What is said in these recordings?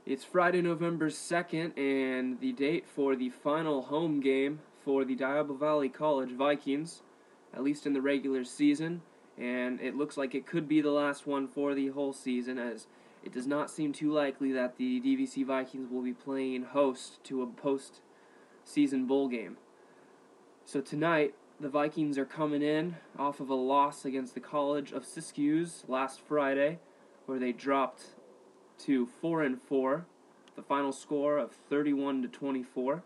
It's Friday, November 2nd, and the date for the final home game for the Diablo Valley College Vikings, at least in the regular season, and it looks like it could be the last one for the whole season, as it does not seem too likely that the DVC Vikings will be playing host to a post-season bowl game. So tonight, the Vikings are coming in off of a loss against the College of Siskiyous last Friday, where they dropped to 4-4, the final score of 31-24.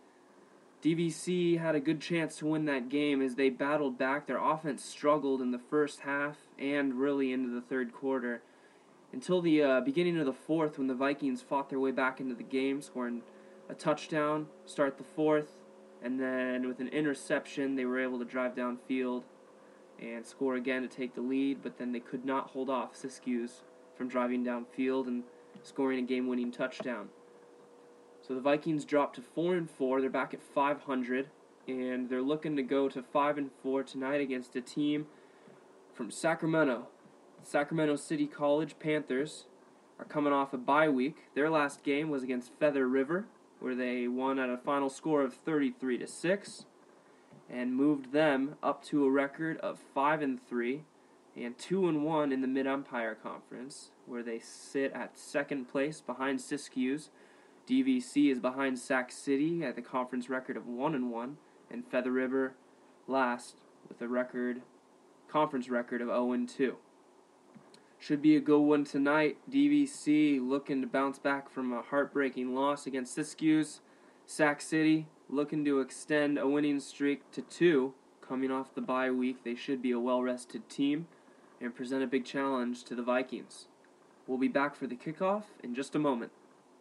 DVC had a good chance to win that game as they battled back. Their offense struggled in the first half and really into the third quarter until the beginning of the fourth, when the Vikings fought their way back into the game, scoring a touchdown, start the fourth, and then with an interception, they were able to drive downfield and score again to take the lead, but then they could not hold off Siskiyous from driving downfield and scoring a game-winning touchdown. So the Vikings dropped to 4-4. They're back at 500, and they're looking to go to 5-4 tonight against a team from Sacramento. Sacramento City College Panthers are coming off a bye week. Their last game was against Feather River, where they won at a final score of 33-6, and moved them up to a record of 5-3 and 2-1 in the Mid-Empire Conference, where they sit at second place behind Siskiyous. DVC is behind Sac City at the conference record of 1-1, and Feather River last with a conference record of 0-2. Should be a good one tonight. DVC looking to bounce back from a heartbreaking loss against Siskiyous. Sac City looking to extend a winning streak to 2. Coming off the bye week, they should be a well-rested team and present a big challenge to the Vikings. We'll be back for the kickoff in just a moment.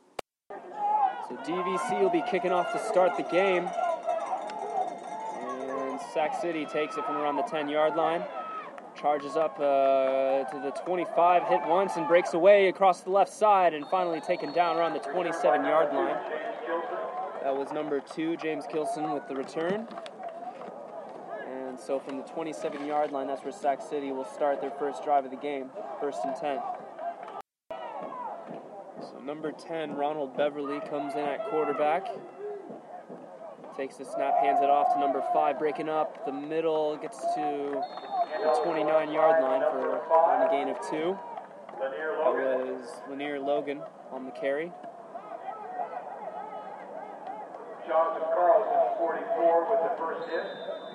So DVC will be kicking off to start the game. And Sac City takes it from around the 10-yard line. Charges up to the 25, hit once, and breaks away across the left side, and finally taken down around the 27-yard line. That was number 2, James Kilson, with the return. And so from the 27-yard line, that's where Sac City will start their first drive of the game, 1st and 10. So number 10, Ronald Beverly, comes in at quarterback. Takes the snap, hands it off to number 5, breaking up the middle, gets to the 29-yard line on a gain of 2. That was Lanier Logan on the carry. Jonathan Carlson, 44, with the first hit.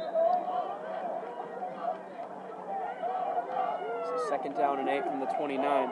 So 2nd down and 8 from the 29.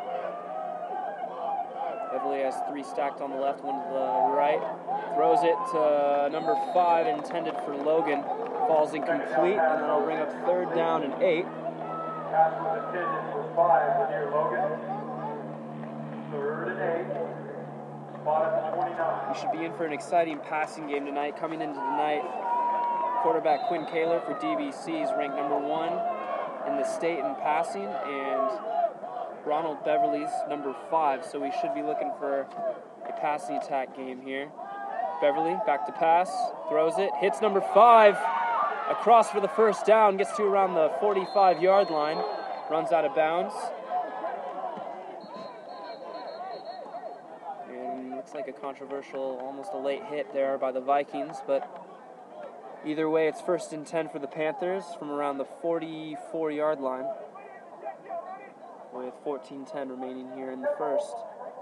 Beverly has 3 stacked on the left, 1 to the right. Throws it to number 5, intended for Logan. Falls incomplete, and then I'll bring up 3rd down and 8. Pass was intended for 5, Lanier Logan. 3rd and 8. Spot at the 29. We should be in for an exciting passing game tonight. Coming into the night, quarterback Quinn Kaler for DVC is ranked number 1 in the state in passing, and Ronald Beverly's number 5, so we should be looking for a passing attack game here. Beverly, back to pass, throws it, hits number 5, across for the 1st down, gets to around the 45-yard line, runs out of bounds. And looks like a controversial, almost a late hit there by the Vikings, but either way, it's 1st and 10 for the Panthers from around the 44-yard line, with 14:10 remaining here in the first.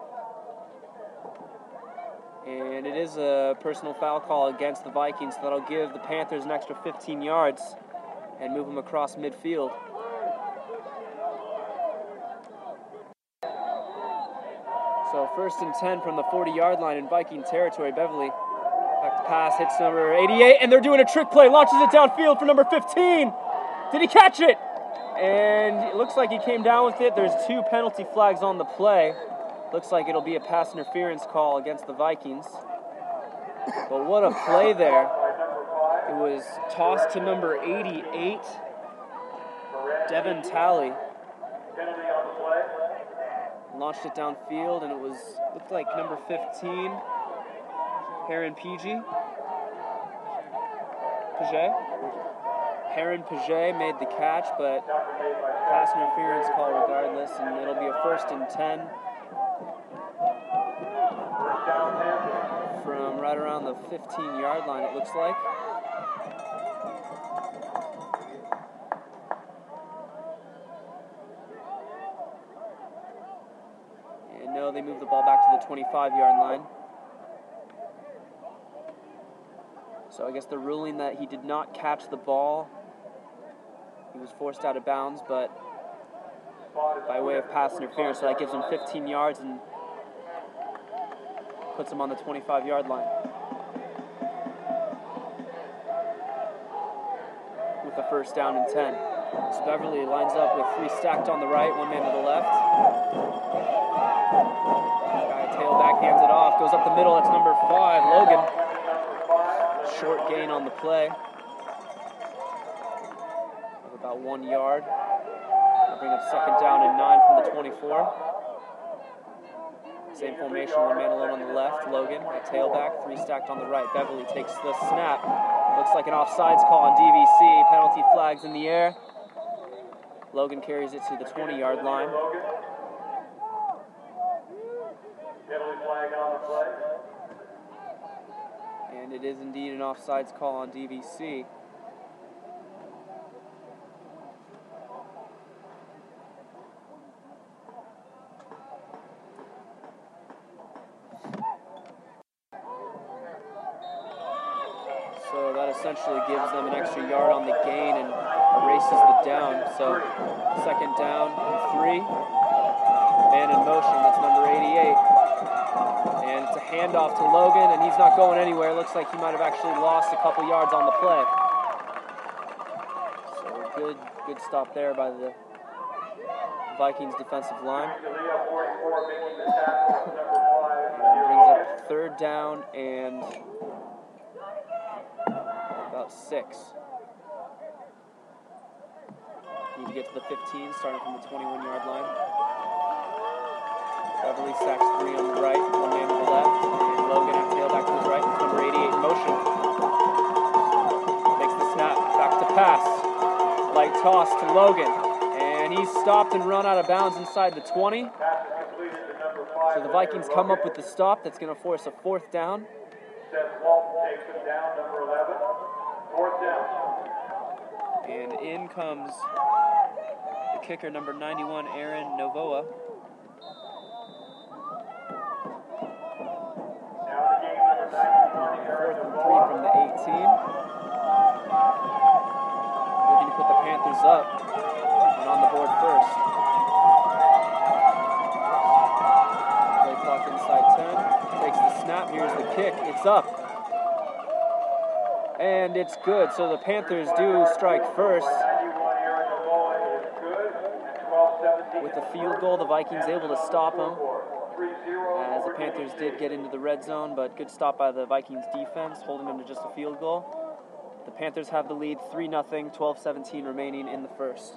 And it is a personal foul call against the Vikings, so that'll give the Panthers an extra 15 yards and move them across midfield. So 1st and 10 from the 40-yard line in Viking territory. Beverly back to pass, hits number 88, and they're doing a trick play, launches it downfield for number 15. Did he catch it? And it looks like he came down with it. There's 2 penalty flags on the play. Looks like it'll be a pass interference call against the Vikings. But what a play there. It was tossed to number 88, Devin Talley. Launched it downfield, and it looked like number 15, Heron Paget. Heron Paget made the catch, but pass interference call regardless, and it'll be a 1st and 10 First down, Panthers. from right around the 15-yard line, it looks like. And no, they move the ball back to the 25-yard line. So I guess they're ruling that he did not catch the ball. He was forced out of bounds, but by way of pass interference, so that gives him 15 yards and puts him on the 25-yard line. With a first down and 10. So Beverly lines up with 3 stacked on the right, 1 man to the left. Guy tailback hands it off, goes up the middle, that's number 5, Logan. Short gain on the play of about 1 yard. They'll bring up second down and 9 from the 24. Same formation, 1 man alone on the left. Logan at tailback, 3 stacked on the right. Beverly takes the snap. Looks like an offsides call on DVC. Penalty flags in the air. Logan carries it to the 20-yard line. Penalty flag on the play. And it is indeed an offsides call on DVC. So that essentially gives them an extra yard on the gain and erases the down. So second down and 3. Man in motion, that's number 88. And it's a handoff to Logan, and he's not going anywhere. Looks like he might have actually lost a couple yards on the play. So good stop there by the Vikings defensive line. And brings up third down and about 6. Need to get to the 15, starting from the 21-yard line. Beverly sacks 3 on the right, 1 man to the left, and Logan at tailback to his right, with number 88 in motion. Takes the snap, back to pass. Light toss to Logan, and he's stopped and run out of bounds inside the 20. So the Vikings come up with the stop that's going to force a 4th down. Seth Walton takes him down, number 11. 4th down. And in comes the kicker, number 91, Aaron Novoa. Fourth and 3 from the 18. Looking to put the Panthers up and on the board first. Play clock inside 10. Takes the snap. Here's the kick. It's up. And it's good. So the Panthers do strike first. With the field goal, the Vikings able to stop them, as the Panthers did get into the red zone, but good stop by the Vikings defense, holding them to just a field goal. The Panthers have the lead 3-0, 12-17 remaining in the first.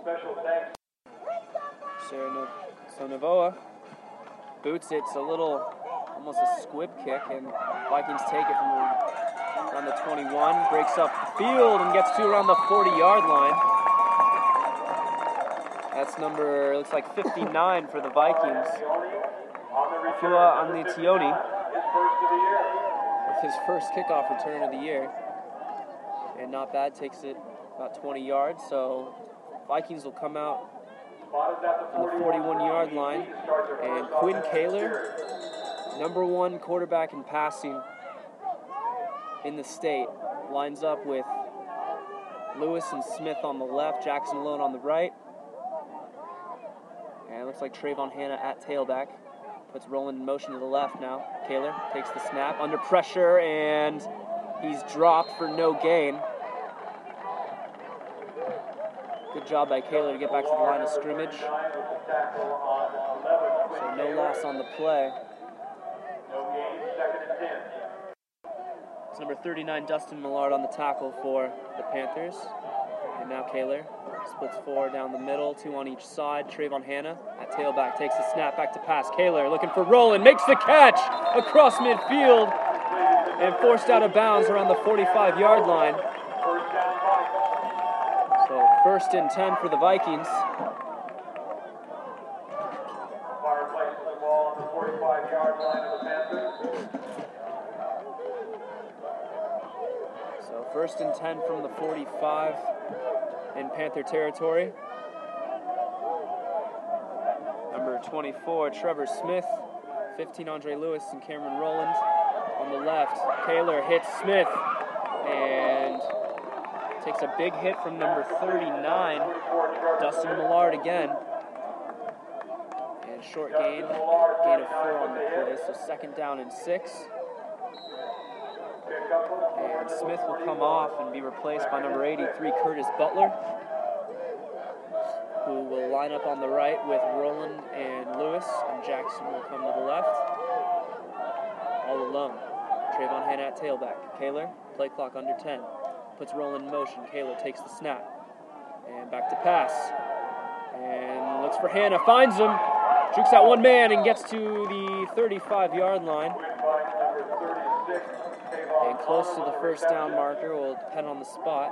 So Novoa boots it. It's a little, almost a squib kick, and Vikings take it from around the 21, breaks up the field and gets to around the 40-yard line. That's number, looks like 59 for the Vikings. Fua Anlitioni with his first kickoff return of the year. And not bad, takes it about 20 yards. So Vikings will come out on the 41-yard line. And Quinn Kaler, number 1 quarterback in passing in the state, lines up with Lewis and Smith on the left, Jackson Lone on the right. And it looks like Trayvon Hanna at tailback. Puts Roland in motion to the left now. Kaler takes the snap under pressure, and he's dropped for no gain. Good job by Kaler to get back to the line of scrimmage. So no loss on the play. It's number 39, Dustin Millard on the tackle for the Panthers. And now Kaler splits 4 down the middle, 2 on each side. Trayvon Hanna at tailback takes the snap, back to pass. Kaler looking for Roland, makes the catch across midfield and forced out of bounds around the 45-yard line. So 1st and 10 for the Vikings. Fire places the ball on on the 45-yard line of the Panthers. So 1st and 10 from the 45 in Panther territory. Number 24, Trevor Smith. 15, Andre Lewis and Cameron Rowland. On the left, Kaler hits Smith and takes a big hit from number 39, Dustin Millard again. And short gain of 4 on the play, so 2nd down and 6. And Smith will come off and be replaced by number 83, Curtis Butler, who will line up on the right with Rowland and Lewis, and Jackson will come to the left. All alone. Trayvon Hanna at tailback. Kaler, play clock under 10. Puts Rowland in motion. Kaler takes the snap. And back to pass. And looks for Hanna. Finds him. Jukes out one man and gets to the 35-yard line. And close to the 1st down marker. Will depend on the spot.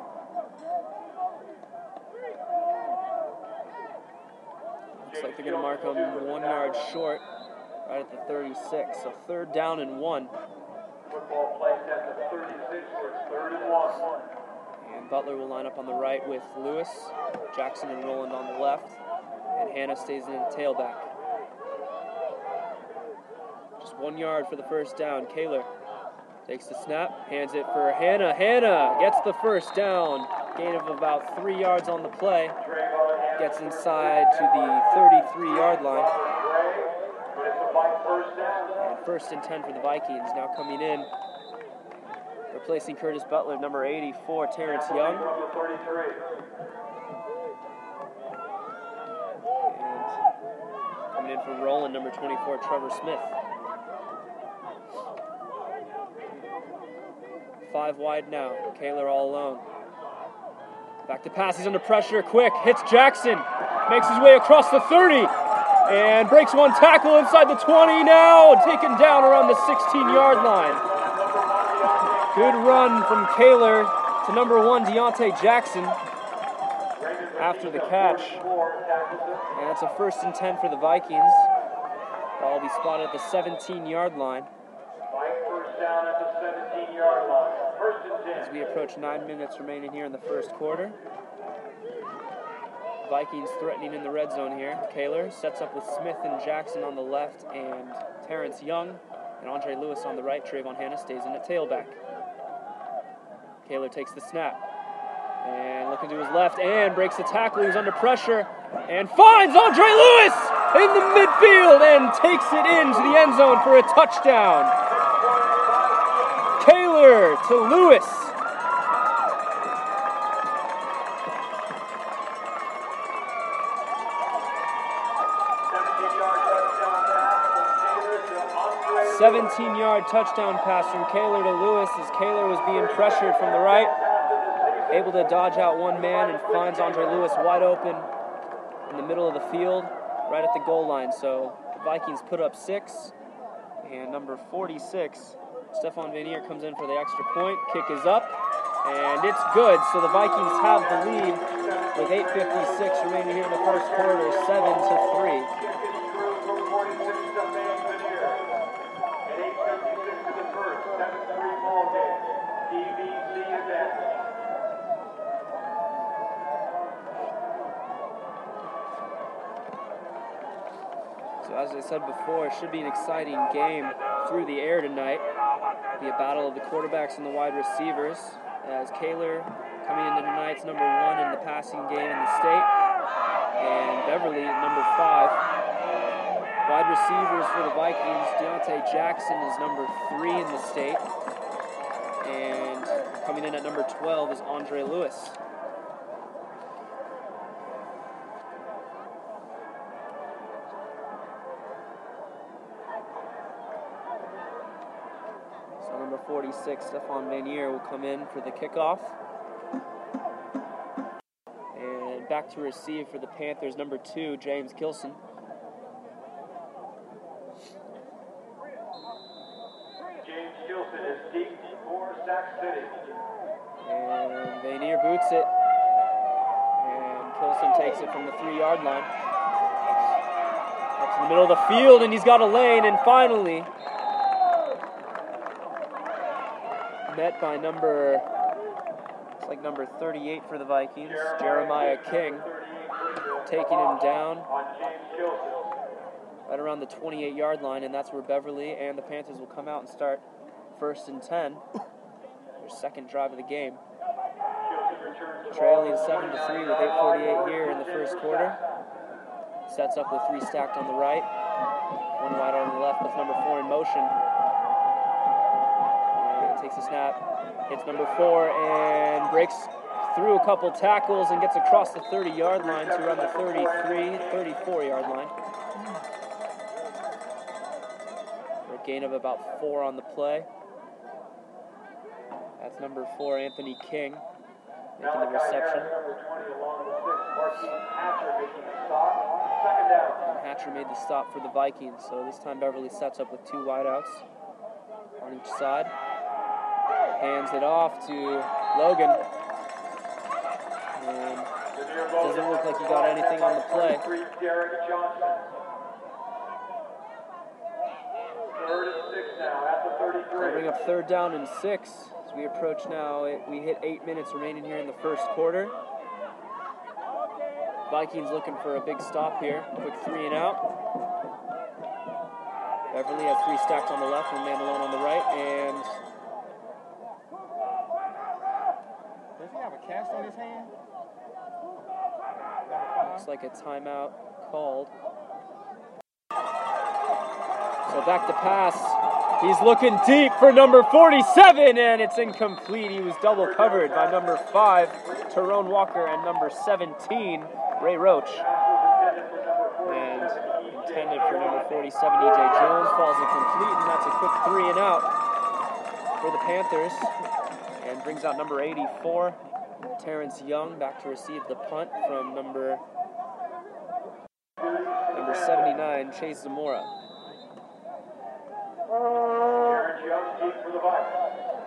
Looks like they're going to mark him 1 yard short. Right at the 36. So 3rd down and 1. Football play set to 36 for 3rd and 1. And Butler will line up on the right with Lewis, Jackson and Rowland on the left, and Hanna stays in at tailback. Just 1 yard for the 1st down. Kaler takes the snap, hands it for Hanna. Hanna gets the 1st down. Gain of about 3 yards on the play. Gets inside to the 33-yard line. And 1st and 10 for the Vikings. Now coming in, replacing Curtis Butler, number 84, Terrence Young. And coming in for Rowland, number 24, Trevor Smith. 5 wide now. Kaler all alone. Back to pass. He's under pressure. Quick. Hits Jackson. Makes his way across the 30. And breaks one tackle inside the 20 now. Taken down around the 16-yard line. Good run from Kaler to number 1, Deontay Jackson after the catch. And it's a 1st and 10 for the Vikings. Ball will be spotted at the 17-yard line. First down at the 17-yard line. 1st and 10. As we approach 9 minutes remaining here in the 1st quarter. Vikings threatening in the red zone here. Kaler sets up with Smith and Jackson on the left and Terrence Young and Andre Lewis on the right. Trayvon Hanna stays in at tailback. Kaler takes the snap and looking to his left and breaks the tackle. He's under pressure and finds Andre Lewis in the midfield and takes it into the end zone for a touchdown. Kaler to Lewis. A 17-yard touchdown pass from Kaler to Lewis as Kaler was being pressured from the right. Able to dodge out one man and finds Andre Lewis wide open in the middle of the field, right at the goal line. So the Vikings put up 6, and number 46, Stefan Vanier, comes in for the extra point. Kick is up, and it's good. So the Vikings have the lead with 8:56 remaining here in the 1st quarter, 7-3. So as I said before, it should be an exciting game through the air tonight. It'll be a battle of the quarterbacks and the wide receivers, as Kaler coming into tonight's number 1 in the passing game in the state, and Beverly number 5. Wide receivers for the Vikings, Deontay Jackson is number 3 in the state, and coming in at number 12 is Andre Lewis. So number 46, Stefan Vanier, will come in for the kickoff. And back to receive for the Panthers, number 2, James Kilson. James Kilson is deep for Sac City. And Vanier boots it. And Kilson takes it from the 3-yard line. Up to the middle of the field, and he's got a lane, and finally met by number 38 for the Vikings, Jeremiah King, taking him down right around the 28-yard line, and that's where Beverly and the Panthers will come out and start 1st and 10, their second drive of the game. Trailing 7-3 with 8:48 here in the first quarter. Sets up with 3 stacked on the right, 1 wide on the left with number 4 in motion. And takes a snap, hits number 4, and breaks through a couple tackles and gets across the 30-yard line to around the 34-yard line. For a gain of about 4 on the play. That's number 4, Anthony King, making the reception. And Hatcher made the stop for the Vikings, so this time Beverly sets up with 2 wideouts on each side. Hands it off to Logan. And doesn't look like he got anything on the play. They'll bring up 3rd down and 6 as we approach now. We hit 8 minutes remaining here in the first quarter. Vikings looking for a big stop here. Quick 3 and out. Beverly has 3 stacked on the left, 1 man alone on the right, and does he have a cast on his hand? looks like a timeout called. So back to pass. He's looking deep for number 47, and it's incomplete. He was double covered by number 5, Tyrone Walker, and number 17, Ray Roach. And intended for number 47, E.J. Jones, falls incomplete, and that's a quick 3 and out for the Panthers. And brings out number 84, Terrence Young, back to receive the punt from number 79, Chase Zamora. Terrence Young deep for the Vikings.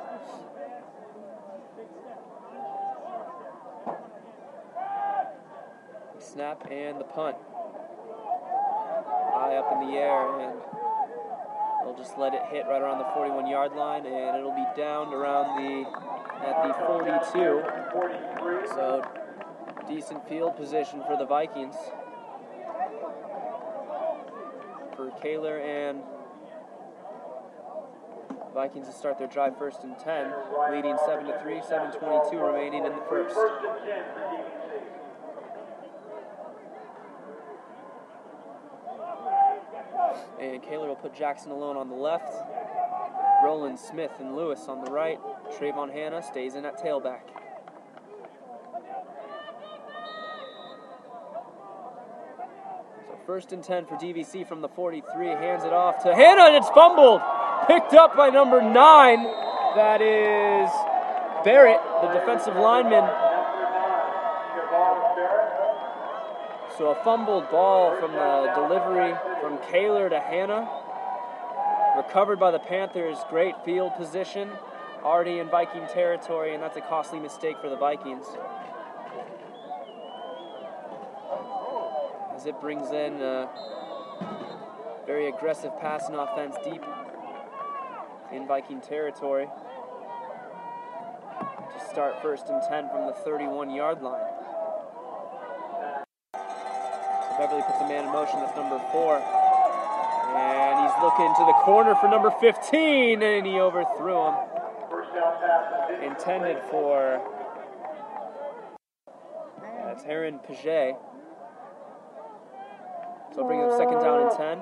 Snap and the punt. High up in the air, and they'll just let it hit right around the 41-yard line, and it'll be down around at the 42. So decent field position for the Vikings. For Kaler and Vikings to start their drive 1st and 10, leading 7-3, 7:22 remaining in the first. 1st and 10 for DVC. And Kaler will put Jackson alone on the left. Roland Smith and Lewis on the right. Trayvon Hanna stays in at tailback. So 1st and 10 for DVC from the 43. Hands it off to Hanna, and it's fumbled. Picked up by number 9. That is Barrett, the defensive lineman. So a fumbled ball from the delivery from Kaler to Hanna. Recovered by the Panthers. Great field position. Already in Viking territory, and that's a costly mistake for the Vikings. As it brings in a very aggressive passing offense deep in Viking territory to start 1st and 10 from the 31-yard line. Beverly puts a man in motion, that's number 4. And he's looking to the corner for number 15, and he overthrew him. Intended for Taryn Paget. So bring up 2nd down and 10.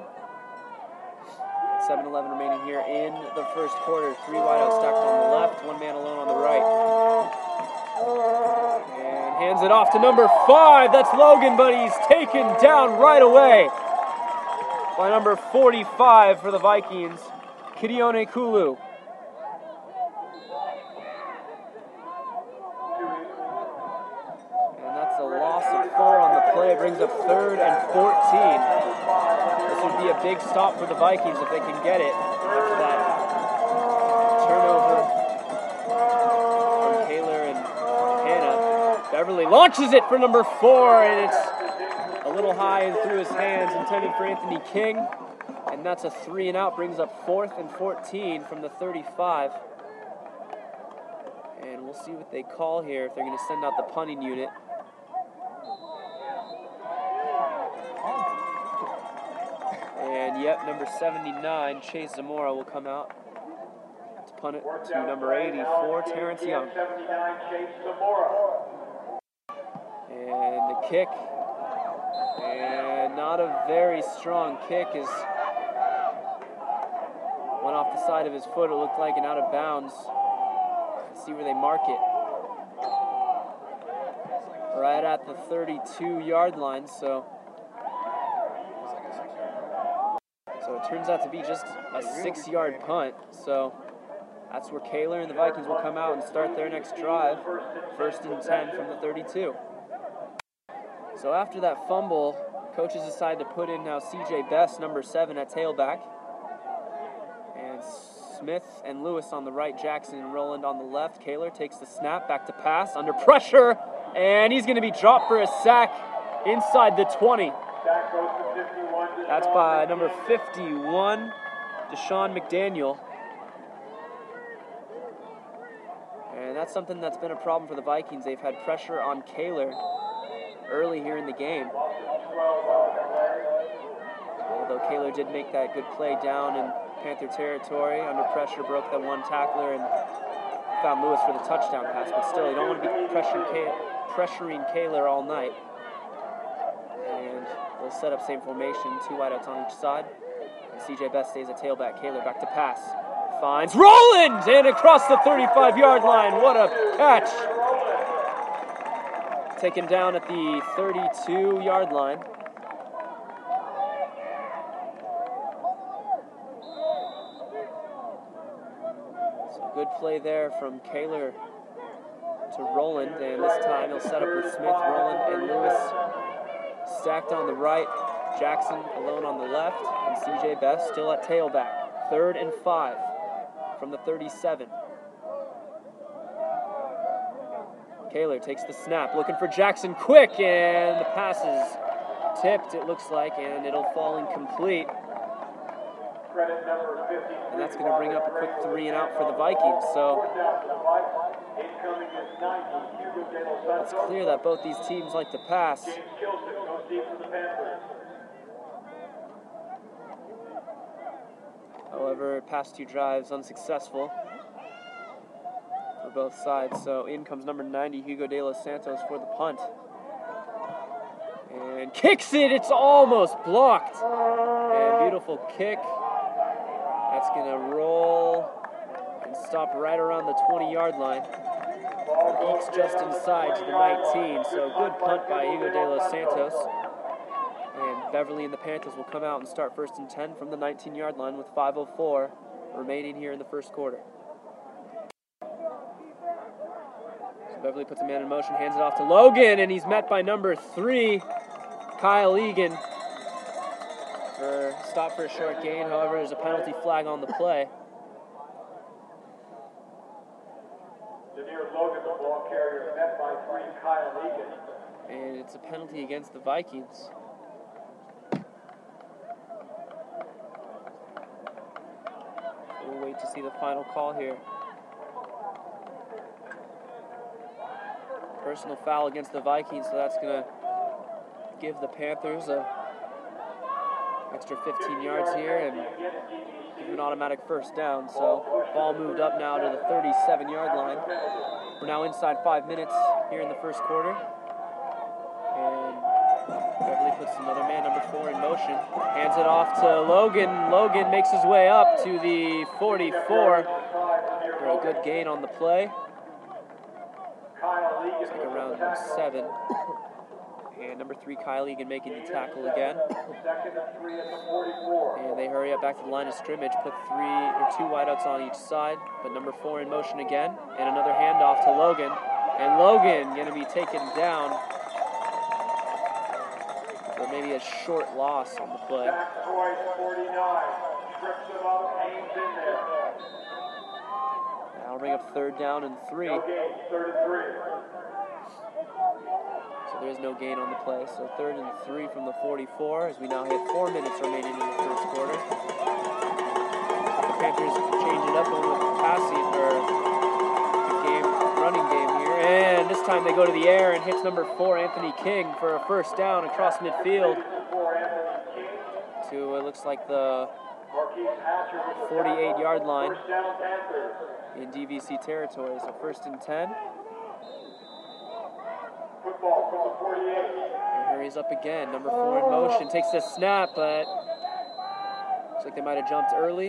7:11 remaining here in the first quarter. 3 wideouts stacked on the left, 1 man alone on the right. And hands it off to number 5. That's Logan, but he's taken down right away by number 45 for the Vikings, Kidione Kulu. And that's a loss of 4 on the play. Brings up 3rd and 14. This would be a big stop for the Vikings if they can get it after that turnover from Kaler and Hanna. Beverly launches it for number 4, and it's a little high and through his hands, intended for Anthony King. And that's a 3 and out, brings up 4th and 14 from the 35. And we'll see what they call here, if they're going to send out the punting unit. And yep, number 79, Chase Zamora, will come out to punt it to number 84, Terrence Young. 79, Chase Zamora. And the kick, and not a very strong kick, is went off the side of his foot, it looked like, and out of bounds. Let's see where they mark it. Right at the 32-yard line, so it turns out to be just a 6-yard punt. So that's where Kaler and the Vikings will come out and start their next drive, 1st and 10 from the 32. So after that fumble, coaches decide to put in now C.J. Best, number 7, at tailback. And Smith and Lewis on the right, Jackson and Rowland on the left. Kaler takes the snap, back to pass, under pressure, and he's going to be dropped for a sack inside the 20. Sack goes to 51. That's by number 51, Deshaun McDaniel. And that's something that's been a problem for the Vikings. They've had pressure on Kaler early here in the game. Although Kaler did make that good play down in Panther territory, under pressure, broke that one tackler and found Lewis for the touchdown pass. But still, you don't want to be pressuring Kaler all night. And they'll set up same formation, 2 wideouts on each side. And C.J. Best stays at tailback. Kaler back to pass. Finds Rowland! And across the 35-yard line. What a catch! Taken down at the 32-yard line. So good play there from Kaler to Rowland, and this time he'll set up with Smith, Rowland, and Lewis stacked on the right, Jackson alone on the left, and C.J. Best still at tailback. 3rd and 5 from the 37. Kaler takes the snap, looking for Jackson quick, and the pass is tipped, it looks like, and it'll fall incomplete. And that's going to bring up a quick 3 and out for the Vikings. So it's clear that both these teams like to pass. However, past 2 drives unsuccessful for both sides. So in comes number 90, Hugo De Los Santos, for the punt. And kicks it, it's almost blocked. And beautiful kick. That's going to roll and stop right around the 20-yard line. Ekes just inside to the 19, so good punt by Hugo De Los Santos. And Beverly and the Panthers will come out and start 1st and 10 from the 19-yard line with 5:04 remaining here in the first quarter. So Beverly puts a man in motion, hands it off to Logan, and he's met by number 3, Kyle Egan. Stop for a short gain. However, there's a penalty flag on the play. Denier Logan, the ball carrier, met by 3, Kyle Egan. And it's a penalty against the Vikings. We'll wait to see the final call here. Personal foul against the Vikings, so that's going to give the Panthers a extra 15 yards here and give an automatic 1st down. So ball moved up now to the 37-yard line. We're now inside 5 minutes here in the first quarter. And Beverly puts another man, number 4, in motion. Hands it off to Logan. Logan makes his way up to the 44 for a good gain on the play. Looks like around 7. And number 3, Kyle Egan, making the tackle again. And they hurry up back to the line of scrimmage, put 2 wideouts on each side, but number 4 in motion again, and another handoff to Logan. And Logan going to be taken down for maybe a short loss on the play. That'll bring up 3rd down and 3. So So there is no gain on the play. So 3rd and 3 from the 44 as we now hit 4 minutes remaining in the first quarter. The Panthers change it up with the passing or the running game here. And this time they go to the air and hits number 4, Anthony King, for a first down across midfield to, it looks like, the 48-yard line in DVC territory. So 1st and 10. Football from the 48. And here he's up again. Number 4 in motion. Takes the snap, but looks like they might have jumped early.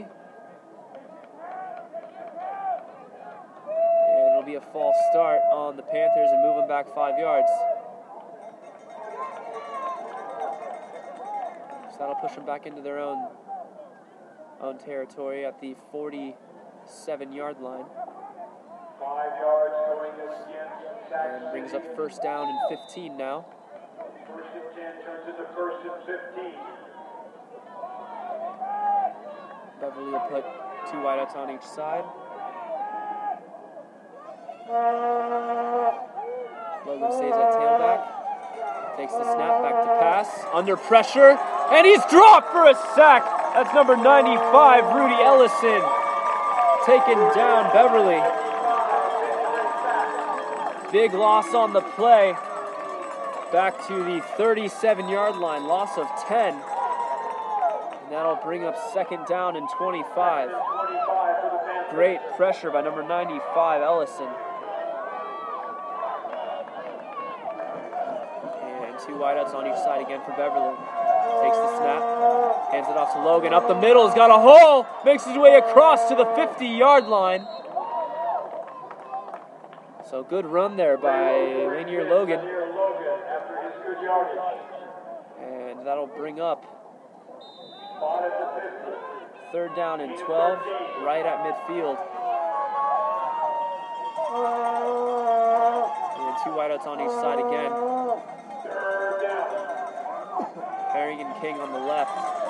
And it'll be a false start on the Panthers and move them back 5 yards. So that'll push them back into their own territory at the 47-yard line. 5 yards going against Saxon. And brings up 1st down and 15 now. 1st and 10 turns into 1st and 15. Beverly will put 2 wideouts on each side. Logan stays at tailback. Takes the snap, back to pass. Under pressure. And he's dropped for a sack. That's number 95, Rudy Ellison. Taken down Beverly. Big loss on the play. Back to the 37-yard line. Loss of 10. And that'll bring up 2nd down and 25. Great pressure by number 95, Ellison. And 2 wideouts on each side again for Beverly. Takes the snap, hands it off to Logan. Up the middle, he's got a hole. Makes his way across to the 50-yard line. So good run there by Lanier Logan. And that'll bring up 3rd down and 12, right at midfield. And 2 wideouts on each side again. Harrigan King on the left.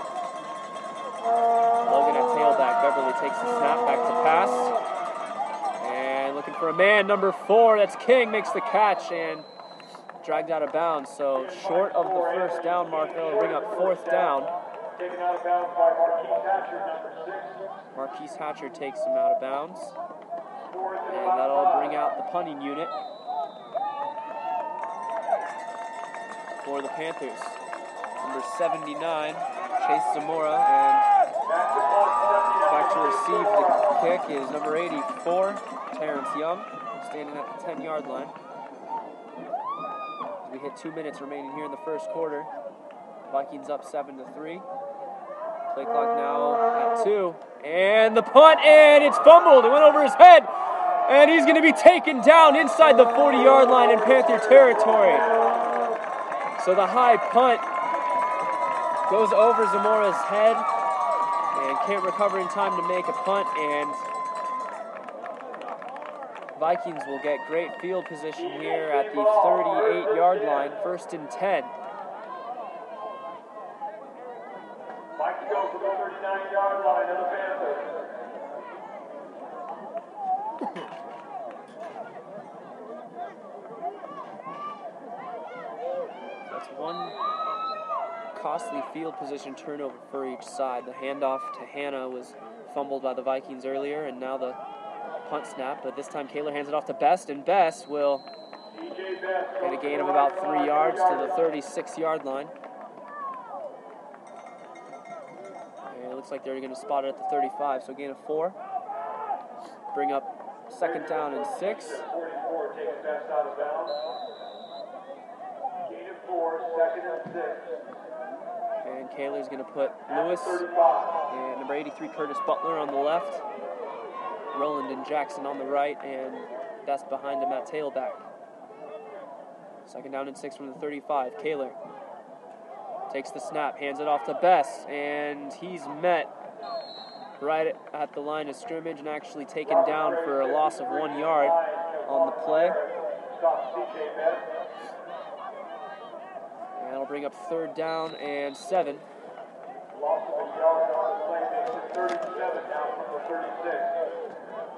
Logan at tailback. Beverly takes the snap, back to pass. And looking for a man, number 4, that's King, makes the catch and dragged out of bounds. So short of the first down mark, that'll bring up 4th down. Taken out of bounds by Marquise Hatcher, number 6. Marquise Hatcher takes him out of bounds. And that'll bring out the punting unit for the Panthers. Number 79, Chase Zamora, and back to receive the kick is number 84, Terrence Young, standing at the 10-yard line. We hit 2 minutes remaining here in the first quarter. Vikings up 7-3. Play clock now at 2. And the punt, and it's fumbled. It went over his head, and he's going to be taken down inside the 40-yard line in Panther territory. So the high punt goes over Zamora's head and can't recover in time to make a punt, and Vikings will get great field position here at the 38-yard line, 1st and 10. Vikings go for the 39-yard line of the Panthers. That's one costly field position turnover for each side. The handoff to Hannah was fumbled by the Vikings earlier, and now the punt snap, but this time Kaler hands it off to Best, and Best will get a gain of about 3 yards to the 36-yard line. And it looks like they're going to spot it at the 35, so gain of 4. Bring up 2nd down and 6. 44 takes Best out of bounds. Gain of 4, 2nd and 6. And Kaler's going to put Lewis and number 83 Curtis Butler on the left. Roland and Jackson on the right, and Best behind him at tailback. 2nd down and 6 from the 35. Kaler takes the snap, hands it off to Best, and he's met right at the line of scrimmage and actually taken down for a loss of 1 yard on the play. And that'll bring up 3rd down and 7. Loss of a yard on the play makes it 37 now from the 36.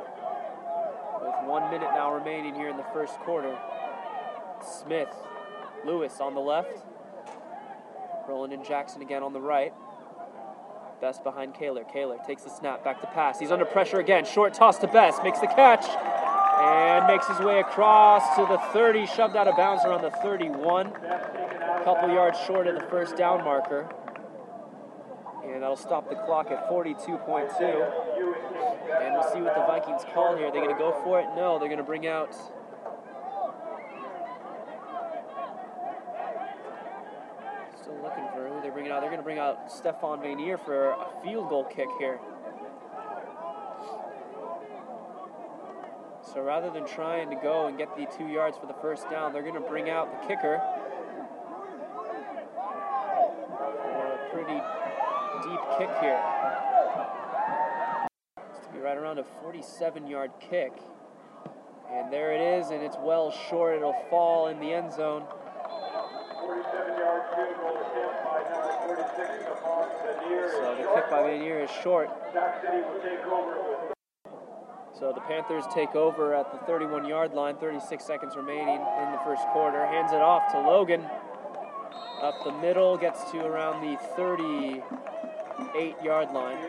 With 1 minute now remaining here in the first quarter. Smith Lewis on the left. Rolling in Jackson again on the right. Best behind Kaler. Kaler takes the snap, back to pass. He's under pressure again. Short toss to Best. Makes the catch. And makes his way across to the 30. Shoved out of bounds around the 31. A couple yards short of the first down marker. And that'll stop the clock at 42.2. And we'll see what the Vikings call here. They're going to go for it? No, they're going to bring out... Still looking for who they're bringing out. They're going to bring out Stefan Vanier for a field goal kick here. So rather than trying to go and get the 2 yards for the first down, they're going to bring out the kicker for a pretty deep kick here. It's to be right around a 47-yard kick. And there it is, and it's well short. It'll fall in the end zone. 47-yard field goal attempt by number 46 upon Vanier. So the kick by Vanier is short. Sac City will take over with. So the Panthers take over at the 31-yard line, 36 seconds remaining in the first quarter. Hands it off to Logan. Up the middle, gets to around the 38-yard line.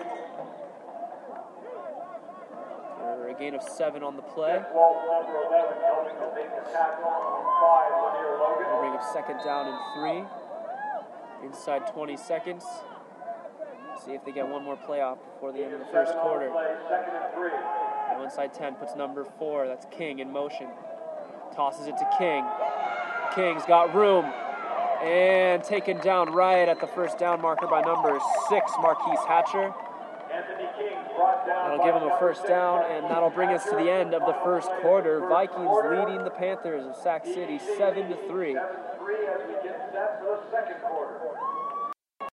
For a gain of 7 on the play. Walt number 11 helping to make the tackle on 5 Lanier Logan. We'll bring up second down and 3. Inside 20 seconds. See if they get one more play off before the end of the first quarter. Second and 3. Now inside 10, puts number 4, that's King, in motion. Tosses it to King. King's got room. And taken down right at the first down marker by number 6, Marquise Hatcher. Anthony King brought down. That'll give him a first down, and that'll bring us to the end of the first quarter. Vikings leading the Panthers of Sac City 7-3. 7-3 as we get set for the second quarter.